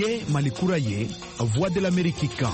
ye Malikura ye Voix de l'Amérique kan.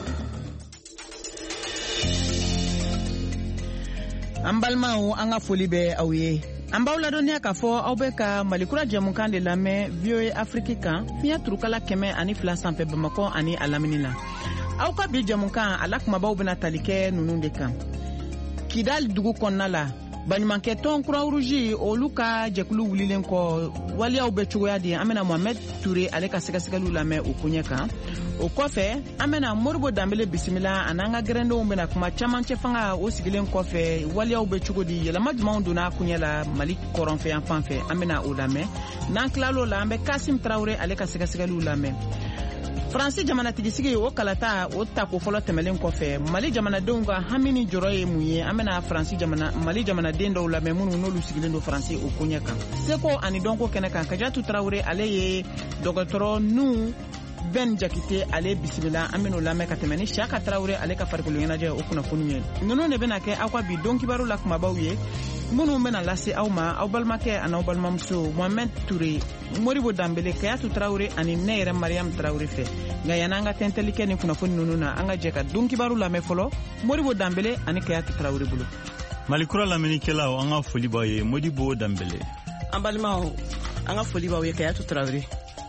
An balimaw an ka foli bɛ aw ye. An b'aw ladɔnniya k'a fɔ aw bɛ ka Malikura jɛmukan de lamɛn VOA Afrique kan fiɲɛ turukala 102 sanfɛ Bamakɔ ani a lamini na. Aw ka bi jɛmukan a la kumabaw bɛna tali kɛ ninnu de kan. Kidal dugu kɔnɔna la baɲumankɛ tɔn Croix-Rouge olu ka jɛkulu wulilen kɔ waliyaw bɛ cogoya di an bɛna Mohamed Touré ale ka sɛgɛsɛgɛliw lamɛn o koɲɛ kan. O kɔfɛ an bɛna Moribo Danbele bisimila ani an ka gɛrɛndenw bɛna kuma camancɛ fanga o sigilen kɔfɛ waliyaw bɛ cogo di yɛlɛma jumanw donna kuɲɛ la Mali kɔrɔnfɛ yan fan fɛ an bɛna o lamɛn. N'an tilal'o la an bɛ Kasim Traoré ale ka sɛgɛsɛgɛliw lamɛn. Faransi jamanatigisigi o kalata o tako fɔlɔ tɛmɛlen kɔfɛ Mali jamanadenw ka hami ni jɔrɔ ye mun ye an bɛna Mali jamanaden dɔw lamɛn minnu n'olu sigilen don Faransi o koɲɛ kan. Seko ani dɔnko kɛnɛ kan Kajatu Traoré ale ye dɔgɔtɔrɔ nu Ben Jakite ale bisimila an bɛn'o lamɛn ka tɛmɛ ni Saka Traoré ale ka farikolo ɲɛnajɛ o kunnafoni ye. Ninnu de bɛna kɛ aw ka bi don kibaru la kumabaw ye minnu bɛna lase aw ma aw balimakɛ ani aw balimamuso Mohamed Touré, Moribo Danbele, Kayatu Traoré ani ne yɛrɛ Mariam Traoré fɛ. Nka yanni an ka tɛntɛli kɛ ni kunnafoni ninnu na an ka jɛ ka don kibaru lamɛn fɔlɔ Moribo Danbele ani Kayatu Traoré bolo. Malikura lamɛnnikɛlaw an ka foli b'aw ye Modibo Danbele. An balimaw an ka foli b'aw ye Kayatu Traoré.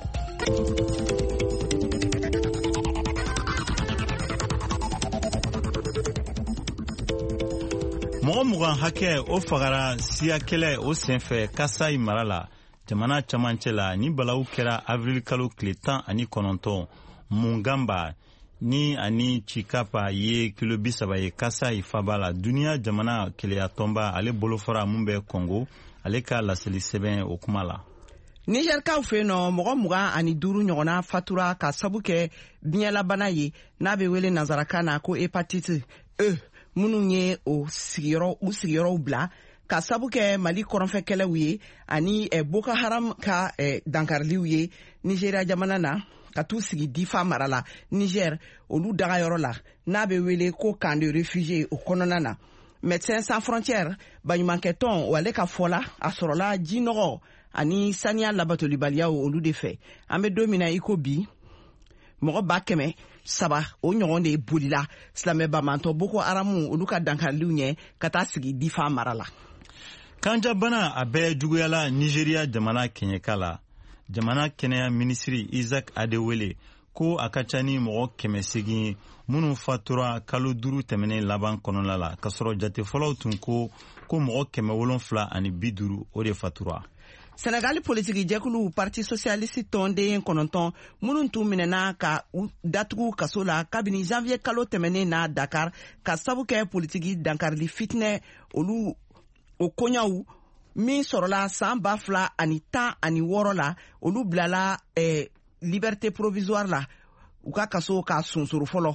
Mɔgɔ mugan hakɛ o fagara siya kɛlɛ o senfɛ Kasai mara la jamana camancɛ la ni balawu kɛra avril kalo tile 19 Mungamba ni ani Chikapa ye kilo 30 ye Kasai faba la duniya jamana keleya tɔnba ale bolofara mun bɛ Congo ale ka laseli sɛbɛn o kuma la. Nigerkaw fɛ nɔ mɔgɔ 25 ɲɔgɔnna fatura ka sabu kɛ biɲɛlabana ye n'a bɛ wele nazarakan na ko hepatite E minnu ye u sigiyɔrɔw bila ka sabu kɛ Mali kɔrɔnfɛ kɛlɛw ye ani Boko Haram ka dankariliw ye Nigeria jamana na ka t'u sigi Difa mara la Niger olu dagayɔrɔ la n'a bɛ wele ko camp de réfugiés o kɔnɔna na. Médecins sans frontières baɲumankɛ tɔn wale ka fɔ la a sɔrɔla jinɔgɔ ani saniya labatolibaliyaw olu de fɛ. An bɛ don min na i ko bi mɔgɔ 300 o ɲɔgɔn de bolila silamɛbamantɔ Boko Haram olu ka dankariliw ɲɛ ka taa sigi Difa mara la. Kanjabana a bɛɛ juguyala Nigeria jamana kɛɲɛka la. Jamana kɛnɛya minisiri Isaac Adewele ko a ka ca ni mɔgɔ 800 minnu fatura kalo 5 tɛmɛnen laban kɔnɔna la ka sɔrɔ jate fɔlɔw tun ko mɔgɔ 750 o de fatura. Senegali politiki jɛkulu Parti Socialiste tɔnden 9 minnu tun minɛna ka datugu kaso la kabini janvier kalo tɛmɛnen na Dakar ka sabu kɛ politiki dankarili fitinɛ olu o koɲaw min sɔrɔla san 2016 la olu bilala liberté provisoire la u ka kaso ka sunsuru fɔlɔ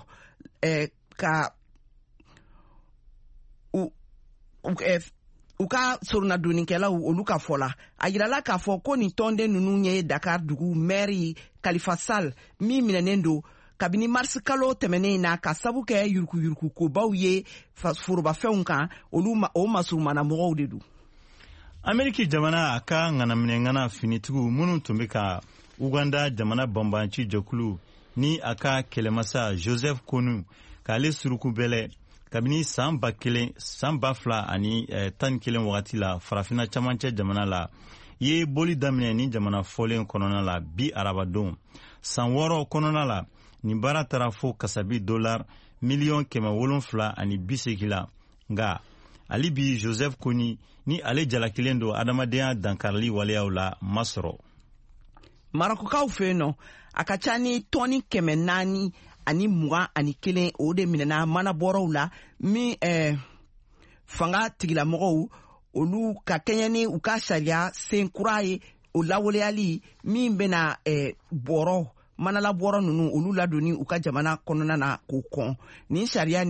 u ka soronadonnikɛlaw olu ka fɔ la a yirala k'a fɔ ko nin tɔnden ninnu ye Dakar dugu maire Khalifa Sall min minɛnen don kabini mars kalo tɛmɛnen na ka sabu kɛ yurukuyuruku kobaw ye forobafɛnw kan o masurumana mɔgɔw de don. Ameriki jamana a ka ŋanaminɛŋana finitigiw minnu tun bɛ ka Uganda jamana banbanci jɛkulu ni a ka kɛlɛmasa Joseph Kony k'ale suruku bɛlɛ kabini san 2011 wagati la farafina camancɛ jamana la ye boli daminɛ ni jamana fɔlen kɔnɔna la bi arabadon san 6 kɔnɔna la nin baara taara fo kasabi $780 million la nga ali bi Joseph Kony ni ale jalakilen do adamadenya dankarili waleyaw la masɔrɔ. Marakukaw fɛ nɔ a ka ca ni tɔni 400 ani 21 o de minɛna manabɔrɔw la min fanga tigilamɔgɔw olu ka kɛɲɛ ni u ka sariya sen kura ye o lawaleyali min bɛna manalabɔrɔ ninnu olu ladonni u ka jamana kɔnɔna na k'o kɔn ni sariya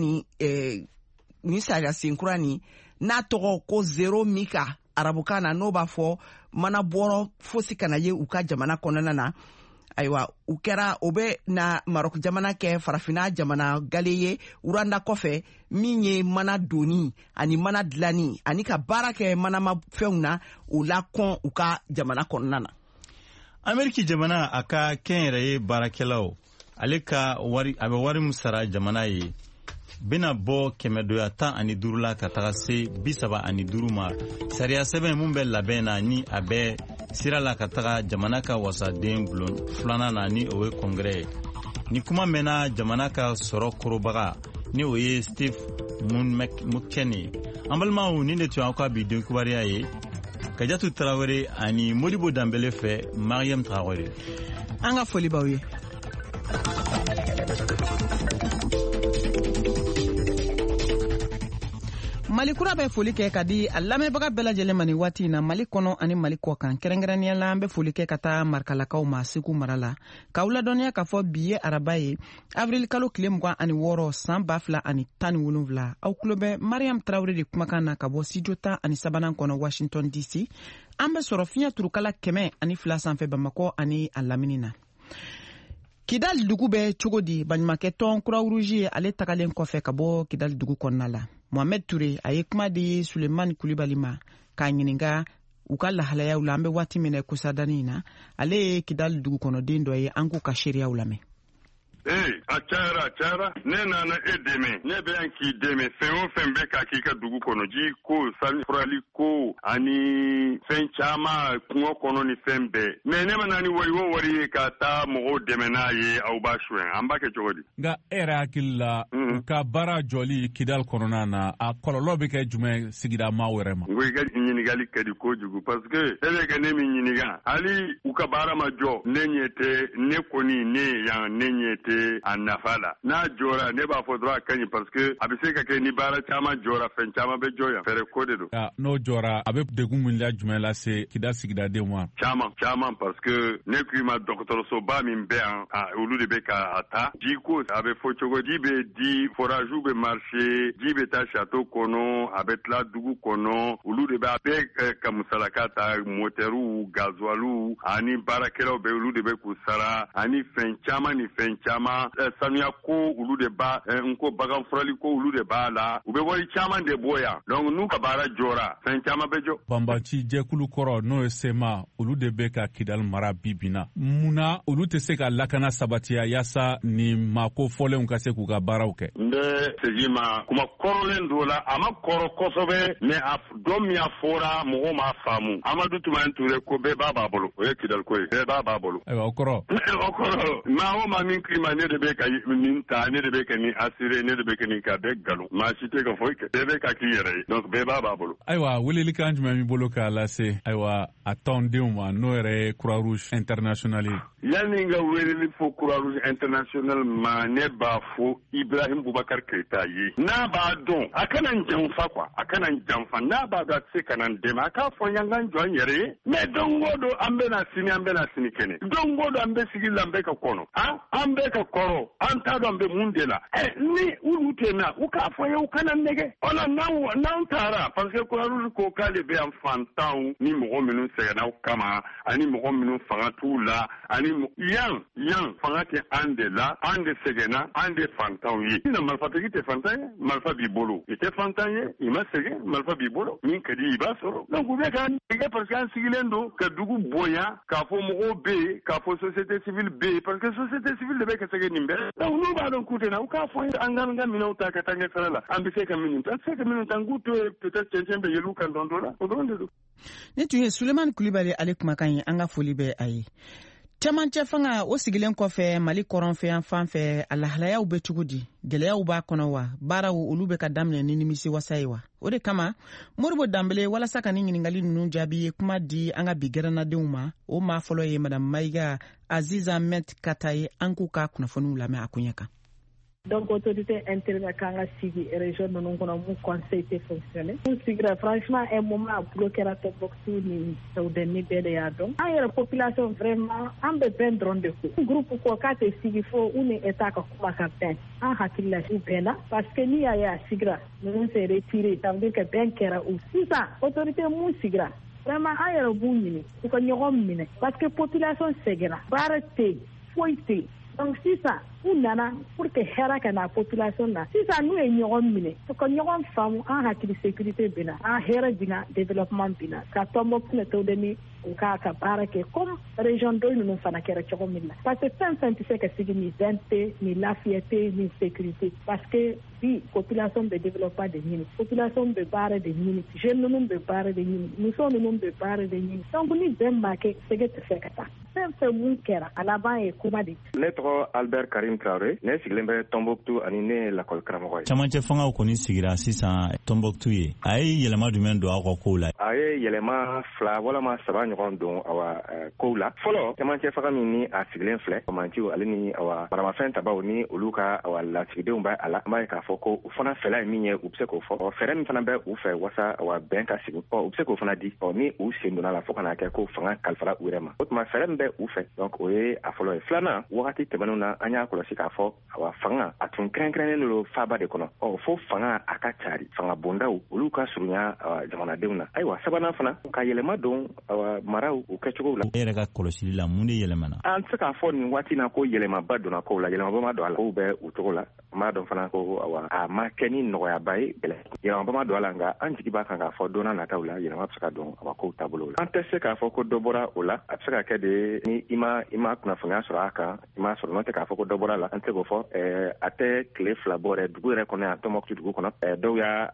sen kura ni n'a tɔgɔ ko zero mika arabukan na n'o b'a fɔ manabɔrɔ fosi kana ye u ka jamana kɔnɔna na. Ayiwa u kɛra o bɛ na Maroc jamana kɛ farafina jamana gale ye uranda kɔfɛ min ye mana doni ani mana dilani ani ka baara kɛ manama fɛnw na u la kɔn u ka jamana kɔnɔna na. Ameriki jamana a ka kɛnyɛrɛye baarakɛlaw ale ka wari a bɛ wari min sara jamana ye bena bɔ 115 la ka taga se 75 ma sariya sɛbɛn mun bɛ labɛn na ni a bɛ sira la ka taga jamana ka wasaden bulon filanan na ni o ye kɔngrɛ ye ni kuma mɛnna jamana ka sɔrɔ korobaga ni o ye Steve McKinney an balimaw ni de tun aw ka bi don kibaruya ye Kajatu Traoré ani Modibo Dambele fɛ Mariam Traoré an ka foli b'aw ye. Mali kura bɛ foli kɛ ka di a lamɛnbaga bɛɛ lajɛlen ma nin waati in na Mali kɔnɔ ani Mali kɔ kan kɛrɛnkɛrɛnnenya la an bɛ foli kɛ ka taa Marikalakaw ma Segu mara la k'aw ladɔnniya k'a fɔ bi ye araba ye avril kalo tile 26 san 2017 aw tulo bɛ Mariam Traoré de kumakan na ka bɔ studio 13 kɔnɔ Washington DC an bɛ sɔrɔ fiɲɛ turukala 102 sanfɛ Bamakɔ ani a lamini na. Kidal dugu bɛ cogo di baɲumankɛ tɔn Croix Rouge ale tagalen kɔfɛ ka bɔ Kidal dugu kɔnɔna la. Mohamed Touré a ye kuma di Sulemani Kulibali ma k'a ɲininka u ka lahalayaw la an bɛ waati min na kusadani in na ale ye Kidal dugu kɔnɔden dɔ ye an k'u ka seereyaw lamɛn. A cayara ne nana e dɛmɛ ne bɛ yan k'i dɛmɛ fɛn o fɛn bɛ ka k'i ka dugu kɔnɔ ji ko sani furali ko ani fɛn caman kungo kɔnɔ ni fɛn bɛɛ mɛ ne ma na ni wari o wari ye ka taa mɔgɔw dɛmɛ n'a ye aw b'a suɲɛ an b'a kɛ cogo di. Nka e yɛrɛ hakili la u ka baara jɔli Kidal kɔnɔna na a kɔlɔlɔ bɛ kɛ jumɛn sigida maa wɛrɛ ma. N ko i ka ɲininkali ka di kojugu parce que e bɛ kɛ ne min ɲininka hali u ka baara ma jɔ ne ɲɛ tɛ ne kɔni ne yan ne ɲɛ tɛ a nafa la n'a jɔra ne b'a fɔ dɔrɔn a kaɲi parce que a bɛ se ka kɛ ni baara caman jɔra fɛn caman bɛ jɔ yan fɛrɛ ko de don. N'o jɔra a bɛ degun min la jumɛn lase Kidal sigidadenw ma. Caman parce que ne k'i ma dɔgɔtɔrɔsoba min bɛ yan olu de bɛ ka ta ji ko a bɛ fɔ cogo ji bɛ di forage bɛ marché ji bɛ taa château kɔnɔ a bɛ tila dugu kɔnɔ olu de bɛ bɛɛ ka musalaka ta motɛriw gasoiliw ani baarakɛlaw bɛ olu de bɛ k'u sara ani fɛn caman ni fɛn caman sanuya ko olu de b'a nko bagan furali ko olu de b'a la u bɛ wari caman de bɔ yan donc n'u ka baara jɔra fɛn caman bɛ jɔ. Banbaci jɛkulu kɔrɔ n'o ye SEMA olu de bɛ ka Kidal mara bi bi na munna olu tɛ se ka lakana sabatiya yaasa ni maako fɔlenw ka se k'u ka baaraw kɛ. N bɛ segin ma kuma kɔrɔlen dɔ la a ma kɔrɔ kosɛbɛ mais a dɔ min a fɔra mɔgɔw m'a faamu Amadu Tumani Ture ko bɛɛ b'a bolo o ye Kidal ko ye bɛɛ b'a bolo. Ayiwa o kɔrɔ maa o maa min k'i ma ne de bɛ ka nin ta ne de bɛ ka nin assurer ne de bɛ ka nin ka bɛɛ nkalon maa si tɛ ka foyi kɛ bɛɛ bɛ ka k'i yɛrɛ ye donc bɛɛ b'a bolo. Ayiwa welelikan jumɛn b'i bolo k'a lase ayiwa a tɔndenw ma n'o yɛrɛ ye Croix Rouge International ye. Yani n ka weleli fɔ Croix Rouge International ma ne b'a fɔ Ibrahim Boubacar Keita ye n'a b'a dɔn a kana n janfa quoi a kana n janfa n'a b'a dɔn a tɛ se ka na n dɛmɛ a k'a fɔ n ka n jɔ n yɛrɛ ye mais don o don an bɛ na sini kɛnɛ don o don an bɛ sigi la an bɛ ka kɔnɔ an bɛ ka kɔrɔ an t'a dɔn an bɛ mun de la ni olu tɛ na u k'a fɔ ye u kana nɛgɛ wala n'an taara parce que Croix Rouge ko k'ale bɛ yan fantanw ni mɔgɔ minnu sɛgɛnna kama ani mɔgɔ minnu fanga t'u la ani yan fanga tɛ an de la an de sɛgɛnna an de fantanw ye sinon marifatigi tɛ fantan ye marifa b'i bolo i tɛ fantan ye i ma sɛgɛn marifa b'i bolo min ka di i b'a sɔrɔ donc u bɛ k'an nɛgɛ parce que an sigilen don ka dugu bonya k'a fɔ mɔgɔw bɛ yen k'a fɔ société civile bɛ yen parce que société civile de bɛ ka sɛgɛn nin bɛɛ donc n'u b'a dɔn k'u tɛ na u k'a fɔ an ka minɛnw ta ka taa ɲɛfɛla la an bɛ se ka minnu ta an tɛ se ka minnu ta n k'u to peut-être cɛncɛn bɛ yɛl'u kan dɔn dɔ la o dɔrɔn de don. Ne tun ye Sulemani Kulibali ale kumakan ye an ka foli bɛ a ye. Cɛmancɛ fanga o sigilen kɔfɛ Mali kɔrɔnfɛ yan fan fɛ a lahalayaw bɛ cogo di gɛlɛyaw b'a kɔnɔ wa baaraw olu bɛ ka daminɛ ni nimisi wasa ye wa o de kama Modibo Dambele walasa ka ni ɲininkali ninnu jaabi ye kuma di an ka bi gɛrɛnnadenw ma o maa fɔlɔ ye Madame Maïga Aziza Met Kata ye an k'u ka kunnafoniw lamɛn a kuɲɛ kan. Donc, autorité interne Kanga Sigi et région de mon conseil était fonctionné. Franchement, un moment à bloquer la top box ni au dernier bédéadon. Il y a la population vraiment en besoin de coup. Un groupe quoi qu'à Sigi faut une état comme capitaine. En hakila ou bena parce que ni a Sigra nous s'est retiré. Ça veut dire que ben kera aussi ça. Autorité mou Sigra. Vraiment, il y a le bout mine. Ou que nous mine. Parce que population Sigra. Barate, foité. Donc sisan u nana pour que hɛrɛ ka na population na sisan n'u ye ɲɔgɔn minɛ pour que ɲɔgɔn faamu an hakili sécurité bɛ na an hɛrɛ bina développement bina ka Tombouctou ne Tewdeni u k'a ka baara kɛ comme région dɔ ninnu fana kɛra cogo min na parce que fɛn tɛ se ka sigi ni vɛn tɛ ni lafiya tɛ ni sécurité parce que bi population bɛ développement de ɲini population bɛ baara de ɲini jeunes ninnu bɛ baara de ɲini muso ninnu bɛ baara de ɲini donc ni bɛn ma kɛ sɛgɛ tɛ se ka taa fɛn fɛn mun kɛra a laban ye kuma de. Ne tɔgɔ Albert Karim Traoré ne sigilen bɛ Tombouctou ani ne ye lakɔli karamɔgɔ ye. Camancɛ fangaw kɔni sigira sisan Tombouctou ye a ye yɛlɛma jumɛn don aw ka kow la? A ye yɛlɛma 2 walama 3 ɲɔgɔn don awa kow la. Fɔlɔ camancɛ fanga min ni a sigilen filɛ Mantiw ale ni awa maramafɛn tabaw ni olu ka awa lasigidenw bɛ a la an b'a ye k'a fɔ ko u fana fɛla ye min ye u bɛ se k'o fɔ fɛɛrɛ min fana bɛ u fɛ wasa awa bɛn ka sigi u bɛ se k'o fana di ni u sen donna la fo kana kɛ ko fanga kalifara u yɛrɛ ma o tuma fɛɛrɛ min bɛ u fɛ donc o ye a fɔlɔ ye. Filanan wagati tɛmɛnenw na an y'a kɔlɔsi k'a fɔ awa fanga a tun kɛrɛnkɛrɛnnen don faaba de kɔnɔ fo fanga a ka cari fanga bondaw olu ka surunya jamanadenw na. Ayiwa sabanan fana ka yɛlɛma don awa maraw u kɛcogow la. E yɛrɛ ka kɔlɔsili la mun de yɛlɛmana? An tɛ se k'a fɔ nin waati na ko yɛlɛmaba donna kow la yɛlɛmaba ma don a la kow bɛ u cogo la n b'a dɔn fana ko awa a ma kɛ ni nɔgɔyaba ye yɛlɛmaba ma don a la nka an jigi b'a kan k'a fɔ donna nataw la yɛlɛma bɛ se ka don awa kow taabolo la. An tɛ se k'a fɔ ko dɔ bɔra o la a bɛ se ka kɛ de ni i ma kunnafoniya sɔrɔ a kan i ma sɔrɔ n'o tɛ k'a fɔ ko dɔ bɔra la an tɛ k'o fɔ a tɛ tile 2 bɔ dɛ dugu yɛrɛ kɔnɔ yan Tombouctou dugu kɔnɔ dɔw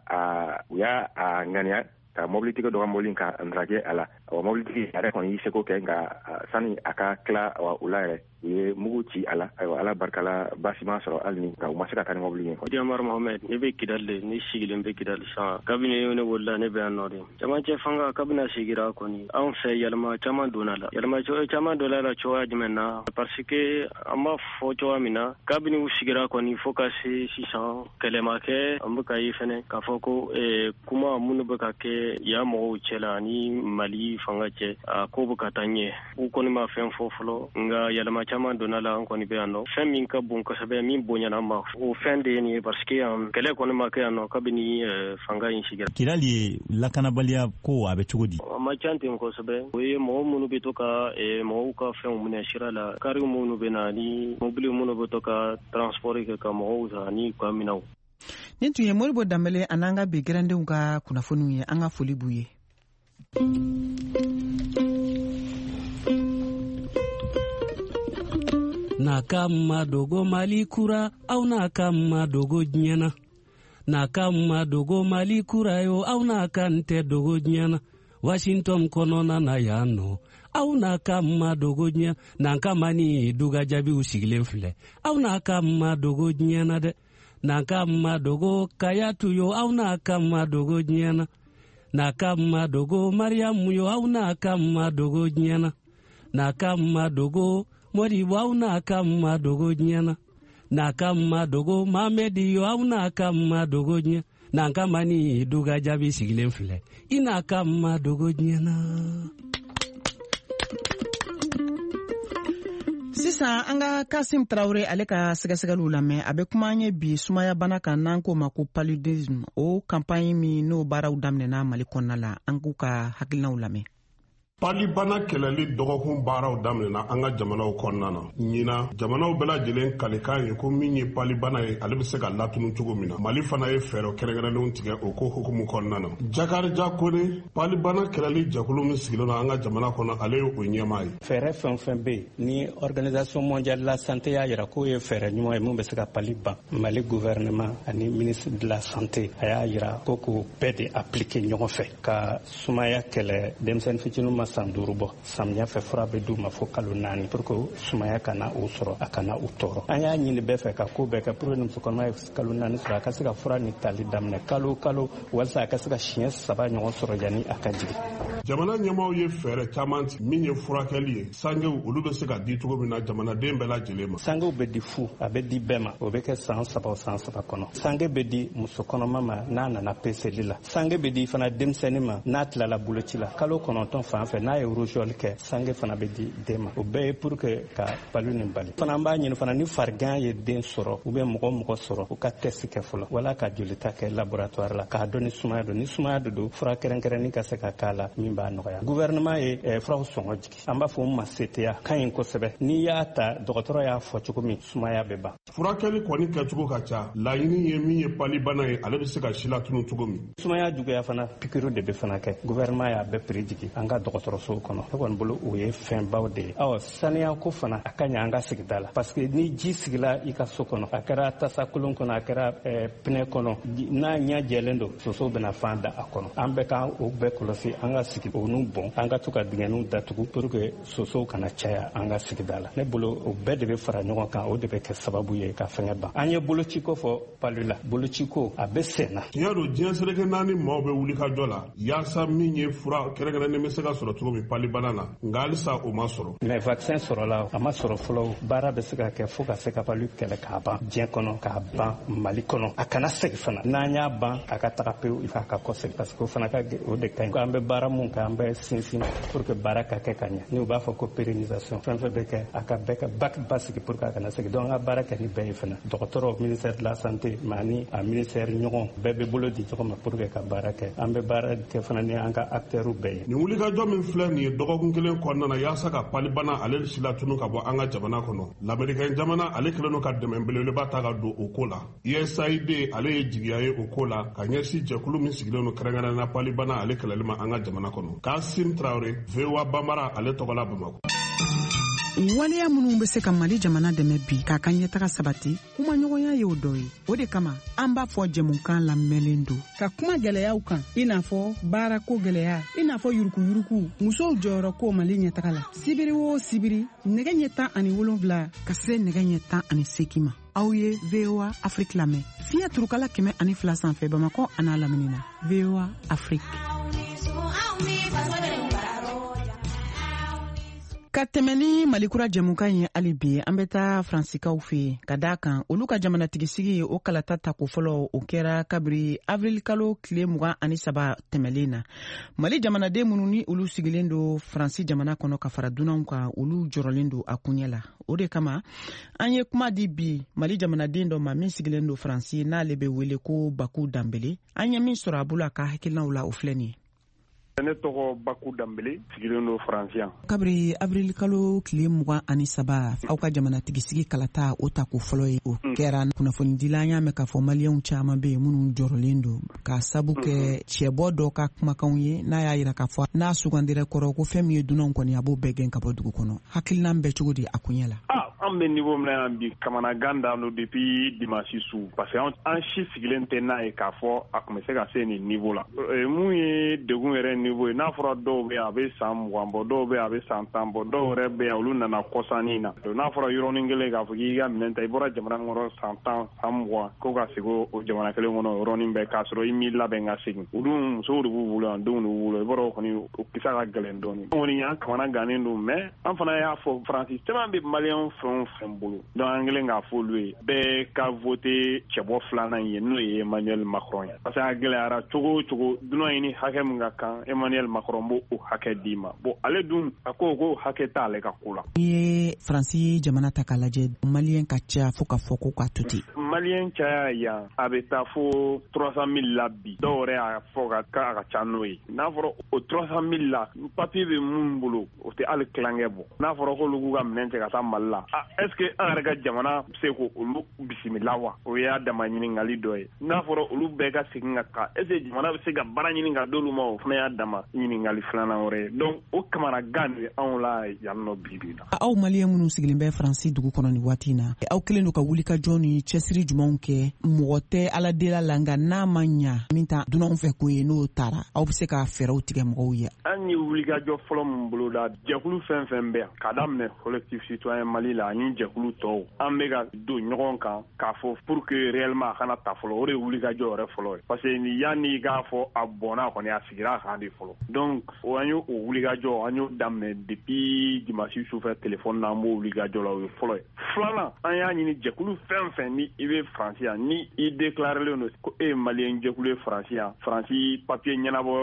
u y'a ŋaniya ka mobilitigi dɔ ka mobili ka ndrage a la mobilitigi yɛrɛ kɔni y'i seko kɛ nka sani a ka tila u la yɛrɛ u ye mugu ci a la ayiwa ala barika la baasi ma sɔrɔ hali ni nka u ma se ka taa ni mobili ye. Diamar Mohamed ne bɛ Kidali de ne sigilen bɛ Kidali san kabini ne wolola ne bɛ yan nɔ de camancɛ fanga kabini sigira kɔni anw fɛ yɛlɛma caman donna la yɛlɛma caman donna la cogoya jumɛn na parce que an b'a fɔ cogoya min na kabini u sigira kɔni fo ka se sisan kɛlɛ ma kɛ an bɛ ka ye fɛnɛ k'a fɔ ko kuma minnu bɛ ka kɛ yan mɔgɔw cɛla ani Mali fanga cɛ a ko bɛ ka taa ɲɛ u kɔni ma fɛn fɔ fɔlɔ nka yɛlɛma caman donna la an kɔni bɛ yan nɔ fɛn min ka bon kosɛbɛ min bonyana ma o fɛn de ye nin ye parce que kɛlɛ kɔni ma kɛ yan nɔ kabini fanga in sigira. Kidali ye lakanabaliya ko a bɛ cogo di? A ma ca ten kosɛbɛ o ye mɔgɔ minnu bɛ to ka mɔgɔw ka fɛnw minɛ sira la kari minnu bɛ na ni mobili minnu bɛ to ka transport kɛ ka mɔgɔw ta ani ka minɛnw. Nin tun ye Moribo Dambele a n'an ka bi gɛrɛndenw ka kunnafoniw ye an ka foli b'u ye. Na kama dogo Mali kura au na kama dogo nyana na kama dogo Mali kura yo au na kante dogo nyana Washington konona na yano au na kama dogo nyana na kama ni duga jabi usigilen file au na kama dogo nyana de na kama dogo kayatu yo au na kama dogo nyana na kama dogo Mariamu yo au na kama dogo nyana na kama dogo Mori wau na kama dogo nyana na kama dogo Mamedi yo au na kama dogo nyana na kama ni duga jabi sigilen file ina kama dogo nyana. Sisan an ka Kasim Traoré ale ka sɛgɛsɛgɛliw lamɛn a bɛ kuma an ye bi sumaya bana kan n'an ko ma ko paludisme o campagne min n'o baaraw daminɛna Mali kɔnɔna la an k'u ka hakilinaw lamɛn. Palibana kɛlɛli dɔgɔkun baaraw daminɛna an ka jamanaw kɔnɔna na ɲina jamanaw bɛɛ lajɛlen kalikan ye ko min ye palibana ye ale bɛ se ka latunu cogo min na Mali fana ye fɛɛrɛ kɛrɛnkɛrɛnlenw tigɛ o ko hukumu kɔnɔna na Jakarija Kone palibana kɛlɛli jɛkulu min sigilen don an ka jamana kɔnɔ ale ye o ɲɛmaa ye. Fɛɛrɛ fɛn fɛn bɛ yen ni organisation mondiale de la santé y'a yira k'o ye fɛɛrɛ ɲuman ye mun bɛ se ka pali ban Mali gouvernement ani ministre de la santé a y'a yira ko k'o bɛɛ de appliquer ɲɔgɔn fɛ ka sumaya kɛlɛ denmisɛnnin fitininw ma san 5 bɔ samiya fɛ fura bɛ d'u ma fo kalo 4 pour que sumaya kana u sɔrɔ a kana u tɔɔrɔ an y'a ɲini bɛɛ fɛ ka ko bɛɛ kɛ pour que musokɔnɔma ye kalo 4 sɔrɔ a ka se ka fura ni tali daminɛ kalo walasa a ka se ka siɲɛ 3 ɲɔgɔn sɔrɔ yanni a ka jigin. Jamana ɲɛmaaw ye fɛɛrɛ caman tigɛ min ye furakɛli ye sangew olu bɛ se ka di cogo min na jamanaden bɛɛ lajɛlen ma. Sangew bɛ di fu a bɛ di bɛɛ ma o bɛ kɛ san 3 kɔnɔ sange bɛ di musokɔnɔma ma n'a nana peseli la sange bɛ di fana denmisɛnnin ma n'a tilala boloci la kalo 9 fan fɛ n'a ye rougeole kɛ sange fana bɛ di den ma o bɛɛ ye pour que ka palu nin bali fana b'a ɲini fana ni farigan ye den sɔrɔ ou bien mɔgɔ sɔrɔ u ka test kɛ fɔlɔ wala ka jolita kɛ laboratoire la k'a dɔn ni sumaya don ni sumaya don fura kɛrɛnkɛrɛnni ka se ka k'a la min b'a nɔgɔya gouvernement ye furaw sɔngɔ jigi an b'a fɔ ma seteya ka ɲi kosɛbɛ n'i y'a ta dɔgɔtɔrɔ y'a fɔ cogo min sumaya bɛ ban furakɛli kɔni kɛcogo ka ca laɲini ye min ye palibana ye ale bɛ se ka si latunu cogo min sumaya juguya fana pikiru de bɛ fana kɛ gouvernement y'a bɛɛ prix jigi an ka dɔgɔtɔrɔsow kɔnɔ ne kɔni bolo o ye fɛnbaw de ye saniya ko fana a ka ɲɛ an ka sigida la parce que ni ji sigila i ka so kɔnɔ a kɛra tasakolon kɔnɔ a kɛra pinɛ kɔnɔ n'a ɲɛ jɛlen don sosow bɛna fan da a kɔnɔ an bɛ ka o bɛɛ kɔlɔsi an ka sigi o n'u bɔn an ka to ka dingɛniw datugu pour que sosow kana caya an ka sigida la ne bolo o bɛɛ de bɛ fara ɲɔgɔn kan o de bɛ kɛ sababu ye ka fɛngɛ ban an ye bolociko fɔ palu la bolociko a bɛ senna tiɲɛ don diɲɛ seleke naani maaw bɛ wuli ka jɔ la yaasa min ye fura kɛrɛnkɛrɛnnen bɛ se ka sɔrɔ cogo min palibana na nka halisa o ma sɔrɔ mais vaccin sɔrɔla a ma sɔrɔ fɔlɔ baara bɛ se ka kɛ fo ka se ka palu kɛlɛ k'a ban diɲɛ kɔnɔ k'a ban mali kɔnɔ a kana segin fana n'an y'a ban a ka taga pewu a ka kɔsegin parce que o fana ka o de ka ɲi an bɛ baara mun kɛ an bɛ sinsin pour que baara ka kɛ ka ɲɛ ni u b'a fɔ ko pérennisation fɛn fɛn bɛ kɛ a ka bɛɛ ka basigi pour que a kana segin donc an ka baara kɛ ni bɛɛ ye fana dɔgɔtɔrɔ ministère de la santé mais ni a ministère ɲɔgɔn bɛɛ bɛ bolo di ɲɔgɔn ma pour que ka baara kɛ an bɛ baara kɛ fana ni an ka acteurs bɛɛ ye nin wulikajɔ min filɛ nin ye dɔgɔkun kelen kɔnɔna na yaasa ka palibana ale si latunu ka bɔ an ka jamana kɔnɔ lamɛrikɛn jamana ale kɛlen don ka dɛmɛ belebeleba ta ka don o ko la USAID ale ye jigiya ye o ko la ka ɲɛsin jɛkulu min sigilen don kɛrɛnkɛrɛnna palibana ale kɛlɛli ma an ka jamana kɔnɔ Kasim Traoré VOA Bambara ale tɔgɔla Bamakɔ waleya minnu bɛ se ka Mali jamana dɛmɛ bi k'a ka ɲɛtaga sabati kuma ɲɔgɔnya ye o dɔ ye o de kama an b'a fɔ jɛmukan lamɛnlen don ka kuma gɛlɛyaw kan i n'a fɔ baarako gɛlɛya i n'a fɔ yurukuyuruku musow jɔyɔrɔ ko Mali ɲɛtaga la sibiri o sibiri nɛgɛ ɲɛ 17 ka se nɛgɛ ɲɛ 18 ma aw ye VOA Afrique lamɛn fiɲɛ turukala 102 sanfɛ Bamakɔ a n'a lamini na VOA Afrique ka tɛmɛ ni malikura jɛmukan ye hali bi an bɛ taa Fransikaw fɛ yen ka daa kan olu ka jamanatigisi ye o kalata tako fɔlɔ o kɛra kabiri avril kalo tile 23 tɛmɛlen na Mali jamanaden minnu ni olu sigilen don Fransi jamana kɔnɔ ka fara dunanw kan olu jɔrɔlen don a kuɲɛ la o de kama an ye kuma di bi Mali jamanaden dɔ ma min sigilen don Fransi n'ale bɛ wele ko Baku Dambele an ye min sɔrɔ a bolo a ka hakilinaw la o filɛ nin ye ne tɔgɔ Baku Dambele sigilen don Faransi kabiri avril kalo tile 23 aw ka jamanatigisi kalata o tako fɔlɔ ye o kɛra kunnafoni dila an y'a mɛn k'a fɔ maliyɛnw caman bɛ yen minnu jɔrɔlen don ka sabu kɛ cɛbɔ dɔ ka kumakanw ye n'a y'a yira k'a fɔ n'a sugandira kɔrɔ ko fɛn min ye dunanw kɔni a b'o bɛɛ gɛn ka bɔ dugu kɔnɔ hakilinan bɛ cogo di a kuɲɛ la an bɛ niveau min na yan bi kamanagan d'an don depuis dimanche su parce que an si sigilen tɛ n'a ye k'a fɔ a tun bɛ se ka se nin niveau la mun ye degun yɛrɛ niveau ye n'a fɔra dɔw bɛ yan a bɛ san 20 bɔ dɔw bɛ yan a bɛ san 10 bɔ dɔw yɛrɛ bɛ yan olu nana kɔsannin na n'a fɔra yɔrɔnin kelen k'a fɔ k'i ka minɛn ta i bɔra jamana kɔnɔ san 10 san 20 ko ka segin o jamana kelen kɔnɔ yɔrɔnin bɛɛ k'a sɔrɔ i m'i labɛn ka segin olu musow de b'u bolo yan denw de b'u bolo i bɔra o kɔni o kisa ka gɛlɛn dɔɔnin kɔni an kamana gannen don mais an fana y'a fɔ Faransi caman bɛ maliyɛn fɛn bolo donc an kelen k'a fɔ olu ye bɛɛ ka voté cɛbɔ filanan ye n'o ye Emmanuel Macron ye parce que a gɛlɛyara cogo o cogo dunan ye ni hakɛ min ka kan Emmanuel Macron b'o o hakɛ d'i ma bon ale dun a ko hakɛ t'ale ka ko la. N'i ye Faransi jamana ta k'a lajɛ maliyɛn ka ca fo ka fɔ ko k'a to ten. Maliyɛn caya yan a bɛ taa fo 300,000 la bi dɔw yɛrɛ y'a fɔ ka ka ca n'o ye n'a fɔra o 300,000 la papier bɛ mun bolo o tɛ hali tilankɛ bɔ n'a fɔra k'olu k'u ka minɛn cɛ ka taa Mali la est-ce que an yɛrɛ ka jamana bɛ se k'olu bisimila wa o y'a dama ɲininkali dɔ ye n'a fɔra olu bɛɛ ka segin ka taa est-ce que jamana bɛ se ka baara ɲini ka d'olu ma o fana y'a dama ɲininkali filanan wɛrɛ ye donc o kamanagan de anw la yan nɔ bi la. Aw maliyɛn minnu sigilen bɛ Faransi dugu kɔnɔ nin waati in na aw kɛlen don ka wulikajɔ ni cɛsiri jumɛnw kɛ mɔgɔ tɛ ala dela la nka n'a ma ɲa min ta dunanw fɛ ko ye n'o taara aw bɛ se ka fɛɛrɛw tigɛ mɔgɔw ye. An ye wulikajɔ fɔlɔ min bolo da jɛkulu fɛn fɛn bɛ yan k'a daminɛ collectif citoyen Mali la ani jɛkulu tɔw an bɛ ka don ɲɔgɔn kan k'a fɔ pour que réellement a kana ta fɔlɔ o de ye wulikajɔ yɛrɛ fɔlɔ ye parce que yanni k'a fɔ a bɔnna kɔni a sigira a kan de fɔlɔ donc an y'o wulikajɔ an y'o daminɛ depuis dimanche sufɛ téléphone na an b'o wulikajɔ la o ye fɔlɔ ye filanan an y'a ɲini jɛkulu fɛn fɛn ni i bɛ Faransi yan ni i déclarelen don ko e ye maliyɛn jɛkulu ye Faransi yan Faransi papier ɲɛnabɔ yɔrɔ la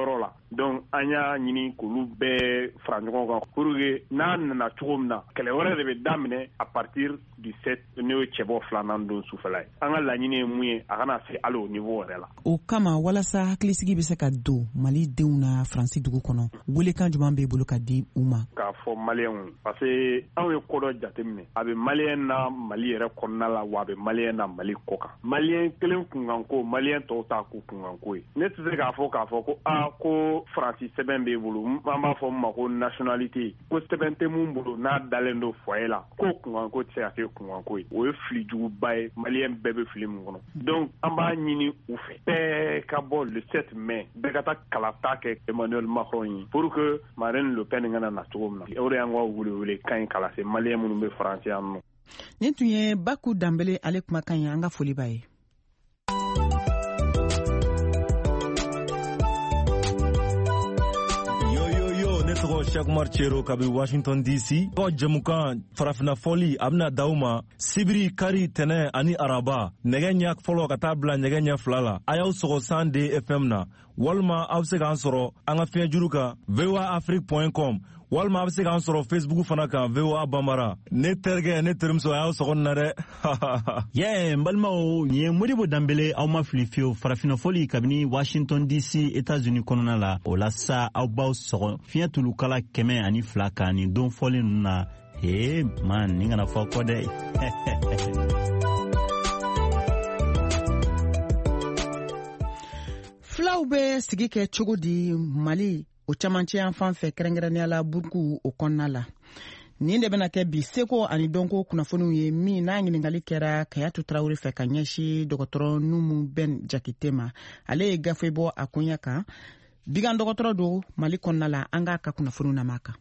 donc an y'a ɲini k'olu bɛɛ fara ɲɔgɔn kan pour que n'a nana cogo min na kɛlɛ wɛrɛ de bɛ daminɛ à partir du 7 n'o ye cɛbɔ 2nan don sufɛla ye. An ka laɲini ye mun ye a kana se hali o niveau wɛrɛ la. O kama walasa hakilisigi bɛ se ka don Mali denw na Faransi dugu kɔnɔ welekan jumɛn b'e bolo ka di u ma? K'a fɔ maliyɛnw parce que anw ye ko dɔ jateminɛ a bɛ maliyɛn na Mali yɛrɛ kɔnɔna la wa a bɛ maliyɛn na Mali kɔ kan. Maliyɛn kelen kunkanko maliyɛn tɔw t'a ko kunkanko ye. Ne tɛ se k'a fɔ ko ko Faransi sɛbɛn b'e bolo an b'a fɔ min ma ko nationalité ko sɛbɛn tɛ mun bolo n'a dalen don foyer la ko kunkanko tɛ se ka kɛ kunkanko ye. O ye fili juguba ye maliyɛn bɛɛ bɛ fili mun kɔnɔ. Donc an b'a ɲini u fɛ bɛɛ ka bɔ le 7 mai bɛɛ ka taa kalata kɛ Emmanuel Macron ye pour que Marine Le Pen kana na cogo min na. O de y'an ka wele kan in kala se maliyɛn minnu bɛ Faransi yan nɔ. Nin tun ye Baku Danbele ale kumakan ye an ka foli b'a ye. Ne tɔgɔ Shakumar Chero kabi Washington DC. Ko jamukan farafina foli a bɛna d'aw ma sibiri kari tɛnɛ ani araba nɛgɛ ɲɛ fɔlɔ ka taa bila nɛgɛ ɲɛ 2 la. A y'aw sɔgɔ 102 FM na walima aw bɛ se k'an sɔrɔ an ka fiɲɛjuru kan voaafrique.com walima a bɛ se k'an sɔrɔ Facebook fana kan VOA Bambara. Ne terikɛ ne terimuso a y'aw sɔgɔ nin na dɛ. n balimaw nin ye Modibo Danbele aw ma fili fiyewu farafina foli kabini Washington DC États-Unis kɔnɔna la o la sa aw b'aw sɔgɔ fiɲɛ tulukala 102 kan nin don fɔli ninnu na man nin kana fɔ kɔ dɛ. Fulaw bɛ sigi kɛ cogo di Mali o camancɛ yan fan fɛ kɛrɛnkɛrɛnnenya la Buruku o kɔnɔna la. Nin de bɛna kɛ bi seko ani dɔnko kunnafoniw ye min n'a ɲininkali kɛra Kayatu Tarawele fɛ ka ɲɛsin dɔgɔtɔrɔ Numu Ben Jakite ma. Ale ye gafe bɔ a koɲɛ kan. Bigan dɔgɔtɔrɔ don Mali kɔnɔna la an k'a ka kunnafoniw nam'a kan.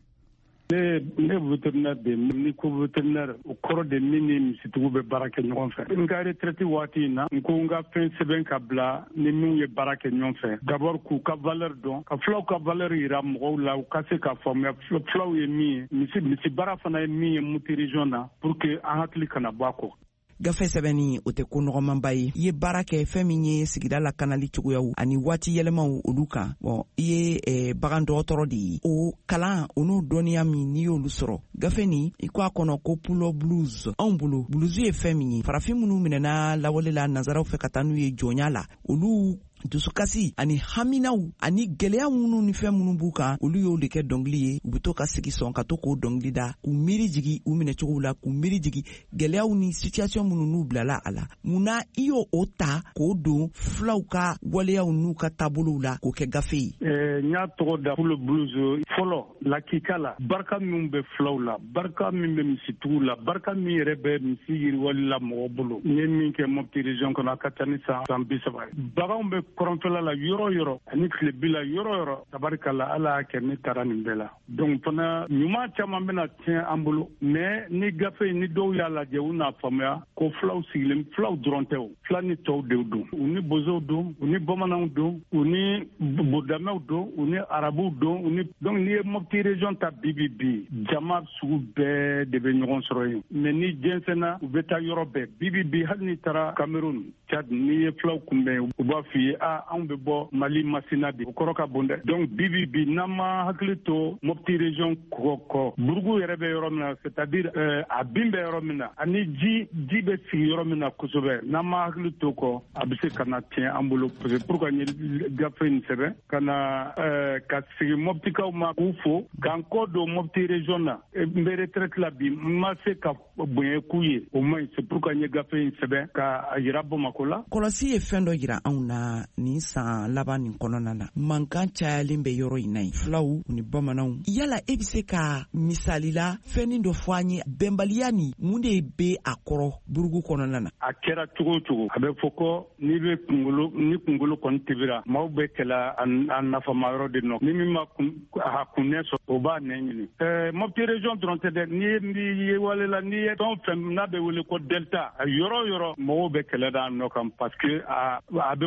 Ne vétérinaire de ni ko vétérinaire o kɔrɔ de min ni misitigiw bɛ baara kɛ ɲɔgɔn fɛ. N ka retraite waati in na n ko n ka fɛn sɛbɛn ka bila ni minnu ye baara kɛ ɲɔgɔn fɛ. D'abord k'u ka valeur dɔn ka fulaw ka valeur yira mɔgɔw la u ka se k'a faamuya fulaw ye min ye misi baara fana ye min ye Mopti région na pour que an hakili kana bɔ a kɔ. Gafe sɛbɛnni o tɛ ko nɔgɔmanba ye. I ye baara kɛ fɛn min ye sigida la kanali cogoyaw ani waati yɛlɛmaw olu kan. Bon i ye bagan dɔgɔtɔrɔ de ye. O kalan o n'o dɔnniya min n'i y'olu sɔrɔ. Gafe nin i ko a kɔnɔ ko Pulo Blues. Anw bolo blues ye fɛn min ye. Farafin minnu minɛna lawale la nazaraw fɛ ka taa n'u ye jɔnya la. Olu dusukasi ani haminaw ani gɛlɛya minnu ni fɛn minnu b'u kan olu y'o de kɛ dɔnkili ye u bɛ to ka sigi sɔn ka to k'o dɔnkili da k'u miiri jigi u minɛcogow la k'u miiri jigi gɛlɛyaw ni situation minnu n'u bilala a la munna i y'o o ta k'o don fulaw ka waleyaw n'u ka taabolow la k'o kɛ gafe ye. N y'a tɔgɔ da Pulo Blues fɔlɔ lakika la barika min bɛ fulaw la barika min bɛ misitigiw la barika min yɛrɛ bɛ misi yiriwali la mɔgɔ bolo n ye min kɛ Mopti région kɔnɔ a ka ca ni san 30 baganw bɛ kɔrɔnfɛla la yɔrɔ yɔrɔ ani tilebi la yɔrɔ yɔrɔ tabarikala ala y'a kɛ ne taara nin bɛɛ la donc fana ɲuman caman bɛna tiɲɛ an bolo mais ni gafe ni dɔw y'a lajɛ u n'a faamuya ko fulaw sigilen fulaw dɔrɔn tɛ o fula ni tɔw de don u ni bozow don u ni bamananw don u ni bodamɛw don u ni arabuw don u ni donc n'i ye Mopti région ta bi jama sugu bɛɛ de bɛ ɲɔgɔn sɔrɔ yen mais ni jɛnsɛnna u bɛ taa yɔrɔ bɛɛ bi hali n'i taara Cameroun Tchad n'i ye fulaw kunbɛn u b'a f'i ye anw bɛ bɔ Mali Masina de o kɔrɔ ka bon dɛ donc bi n'an ma hakili to Mopti région kɔ Burugu yɛrɛ bɛ yɔrɔ min na c'est-à-dire a bin bɛ yɔrɔ min na ani ji bɛ sigi yɔrɔ min na kosɛbɛ n'an ma hakili to kɔ a bɛ se ka na tiɲɛ an bolo parce que pour ka gafe nin sɛbɛn ka na ka sigi Moptikaw ma k'u fo k'an kɔ don Mopti région na n bɛ retraite la bi n ma se ka bonya k'u ye o maɲi c'est pour ka n ye gafe in sɛbɛn ka yira Bamako la. Kɔlɔsi ye fɛn dɔ yira anw na nin san laban nin kɔnɔna na mankan cayalen bɛ yɔrɔ in na ye fulaw ni bamananw yala e bɛ se ka misalila fɛnnin dɔ fɔ an ye bɛnbaliya nin mun de bɛ a kɔrɔ Burugu kɔnɔna na. A kɛra cogo o cogo a bɛ fɔ ko ni kunkolo kɔni tebira maaw bɛ kɛlɛ a nafama yɔrɔ de nɔ ni min ma a kunnɛ sɔrɔ o b'a nɛ ɲini Mopti région dɔrɔn tɛ dɛ n'i ye walela n'i ye fɛn fɛn n'a bɛ wele ko delta a yɔrɔ mɔgɔw bɛ kɛlɛ da nɔ kan parce que a bɛ fɔ cogo min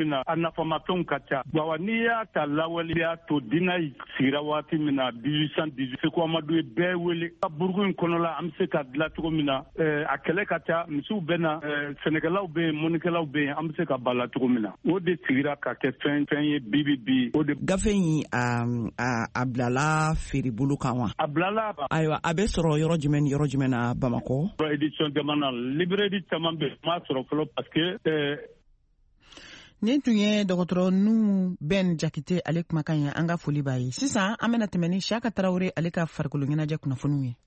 min na a nafamafɛnw ka ca wa n'i y'a ta lawale y'a to dinga sigira waati min na 1818 Seku Amadu ye bɛɛ wele ka burugu in kɔnɔla an bɛ se ka dilan cogo min na a kɛlɛ ka ca misiw bɛ na sɛnɛkɛlaw bɛ yen mɔnikɛlaw bɛ yen an bɛ se ka bala cogo min na o de sigira ka kɛ fɛn ye bi o de gafe in a bilala feerebolo kan wa a bilala ayiwa a bɛ sɔrɔ yɔrɔ jumɛn ni yɔrɔ jumɛn na Bamakɔ édition jamana librairie caman bɛ m'a sɔrɔ fɔlɔ parce que nin tun ye dɔgɔtɔrɔ Nu Ben Jakite ale kumakan ye an ka foli b'a ye sisan an bɛna tɛmɛ ni Siyaka Tarawele ale ka farikolo ɲɛnajɛ kunnafoniw ye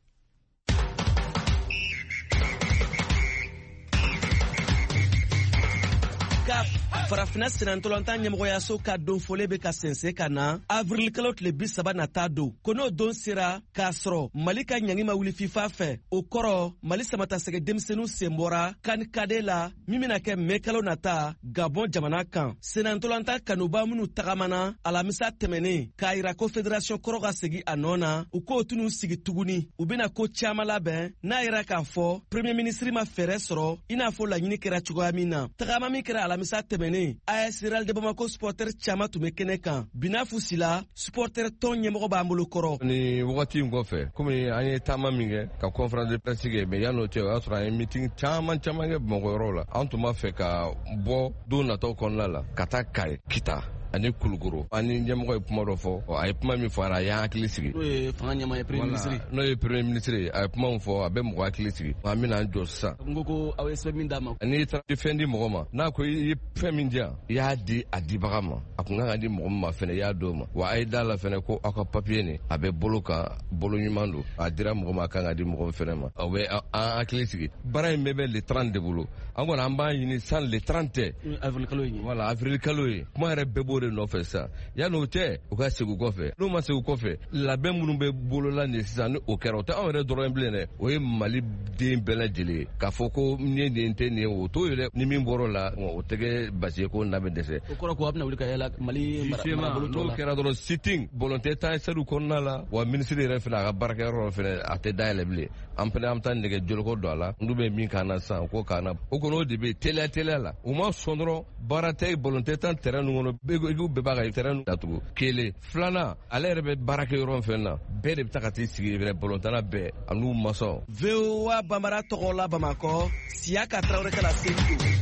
farafina sinantɔlɔntan ɲɛmɔgɔyaso ka don fole bɛ ka sɛnsɛn ka na avril kalo tile 30 nata don ko n'o don sera k'a sɔrɔ Mali ka ɲangi ma wuli FIFA fɛ o kɔrɔ Mali samatasɛgɛ denmisɛnninw sen bɔra CAN KD la min bɛna kɛ mai kalo nata Gabon jamana kan sinantɔlɔntan kanuba minnu tagamana alamisa tɛmɛnen k'a yira ko fédération kɔrɔ ka segi a nɔ na u k'o tun'u sigi tuguni u bɛna ko caman labɛn n'a yira k'a fɔ premier ministre ma fɛɛrɛ sɔrɔ i n'a fɔ laɲini kɛra cogoya min na tagama min kɛra alamisa tɛmɛnen AS Real de Bamako supporter caman tun bɛ kɛnɛ kan Binafu Sila supporter tɔn ɲɛmɔgɔ b'an bolo kɔrɔ ni wagati in kɔfɛ komi an ye taama min kɛ ka conférence de presse kɛ mais yan'o cɛ o y'a sɔrɔ an ye meeting caman kɛ Bamakɔ yɔrɔ la an tun b'a fɛ ka bɔ don nataw kɔnɔna la ka taa Kayi Kita ani Kulukoro ani ɲɛmɔgɔ ye kuma dɔ fɔ a ye kuma min fɔ a y'a hakili sigi n'o ye fanga ɲɛmaa ye premier ministre n'o ye premier ministre a ye kuma min fɔ a bɛ mɔgɔ hakili sigi an bɛna an jɔ sisan n ko aw ye sɛbɛn min d'a ma n'i taara fɛn di mɔgɔ ma n'a ko i ye fɛn min di yan i y'a di a dibaga ma a kun kan ka di mɔgɔ min ma fɛnɛ i y'a d'o ma wa a ye da la fɛnɛ ko aw ka papier nin a bɛ bolo kan bolo ɲuman don a dira mɔgɔ ma a kan ka di mɔgɔ fɛnɛ ma o bɛ an hakili sigi baara in bɛɛ bɛ le 30 de bolo an kɔni an b'a ɲini san le 30 tɛ avril kalo ye voilà avril kalo ye kuma yɛrɛ bɛɛ b'o de nɔfɛ sisan yan'o tɛ u ka segu kɔfɛ n'u ma segu kɔfɛ labɛn minnu bɛ bolola nin sisan ni o kɛra o tɛ anw yɛrɛ dɔrɔn bilen dɛ o ye Mali den bɛɛ lajɛlen ye k'a fɔ ko nin nin tɛ nin o t'o yɛrɛ ni min bɔr'o la o tɛ kɛ basi ye ko na bɛ dɛsɛ o kɔrɔ ko a bɛna wuli ka yɛlɛ Mali marabolo tɔ la n'o kɛra dɔrɔn sitting volonté tan sɛdu kɔnɔna la wa ministre yɛrɛ fɛnɛ a ka baarakɛyɔrɔ fɛnɛ a tɛ dayɛlɛ bilen an fɛnɛ an bɛ taa nɛgɛ joloko don a la n'u bɛ min k'an na sisan ko k'an na o kɔni o de bɛ teliya la u ma sɔn dɔrɔn baara tɛ volonté tan terrain ninnu kɔnɔ bɛɛ b'a ka terrain datugu kelen filanan ale yɛrɛ bɛ baara kɛ yɔrɔ fɛn na bɛɛ de bɛ taa ka t'i sigi yɛrɛ bɔlɔntana bɛɛ an'u masaw VOA Bambara tɔgɔ la Bamakɔ Siyaka Tarawele kala Seydou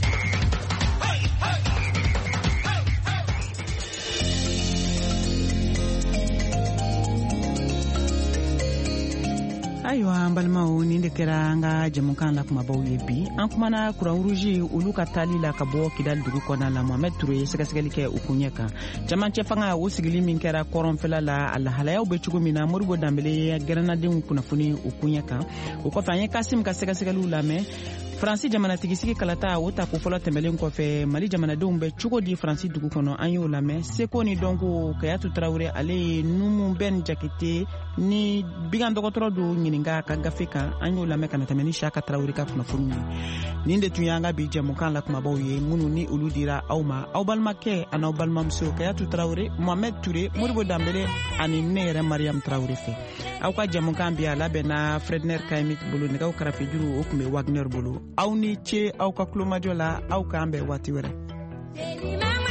ayiwa an balimaw nin de kɛra an ka jamukan la kumabaw ye bi an kumana kuran rouge olu ka tali la ka bɔ Kidali dugu kɔnɔna la Mohamed Touré ye sɛgɛsɛgɛli kɛ u kun ɲɛ kan camancɛ fanga o sigili min kɛra kɔrɔnfɛla la a lahalayaw bɛ cogo min na Modibo Dambele gɛrɛnadenw kunnafoni u kun ɲɛ kan o kɔfɛ an ye Kasim ka sɛgɛsɛgɛliw lamɛn Faransi jamanatigisi kalata o ta ko fɔlɔ tɛmɛlen kɔfɛ Mali jamanadenw bɛ cogo di Faransi dugu kɔnɔ an y'o lamɛn Seko ni Donko Kayatu Tarawele ale ye Numu Ben Jakite ni bigan dɔgɔtɔrɔ do ɲininka ka gafe kan an y'o lamɛn ka na tɛmɛ ni Siyaka Tarawele ka kunnafoni ye nin de tun y'an ka bi jɛmukan la kumabaw ye minnu ni olu dira aw ma aw balimakɛ ani aw balimamuso Kayatu Tarawele Mohamed Touré Modibo Dambele ani ne yɛrɛ Mariam Tarawele fɛ aw ka jɛmukan bi a labɛnna Fredner Kayemit bolo nɛgɛw karafe juru o tun bɛ Wagner bolo aw ni ce aw ka kulomajɔ la aw k'an bɛn waati wɛrɛ